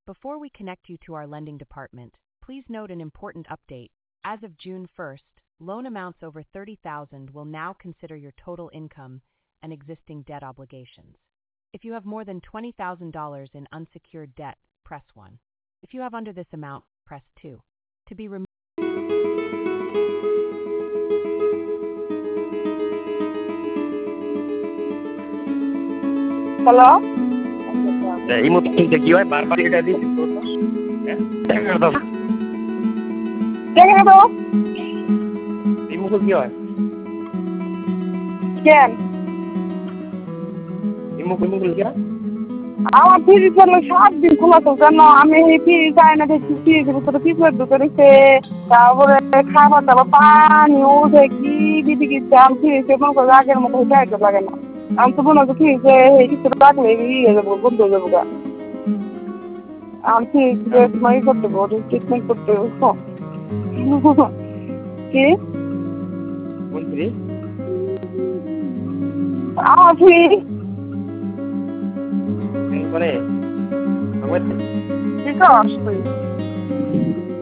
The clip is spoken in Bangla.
Before we connect you to our lending department, please note an important update. As of June 1st, loan amounts over $30,000 will now consider your total income and existing debt obligations. If you have more than $20,000 in unsecured debt, press 1. If you have under this amount, press 2. To be removed. Hello এই মতো শুনতে কি হয় বারবার এটা দিচ্ছি তো দেখে তো এই মতো কি হয় কেন এই মতো কি হয় আমার ফ্রিজ হলো 7 দিন খোলা তো কেন আমি এই ফ্রিজ চাই না দেখছি ফ্রিজের ভিতরে কি করে ঢুকেছে তারপরে খাবার দাবার পানি উঠে কি দিদি কি চাল ফ্রিজে মনে করে আগের মতো হইতে লাগে না আমি তো মনে হচ্ছে ফ্রিজে এই কিছু রাখলে ইয়ে যাবো বন্ধ হয়ে যাবো আমি ফ্রিজে তোমায় করতে পারবো ট্রিটমেন্ট করতে পারবো কি কোন ফ্রিজ আমার ফ্রিজ করে কি করছ তুই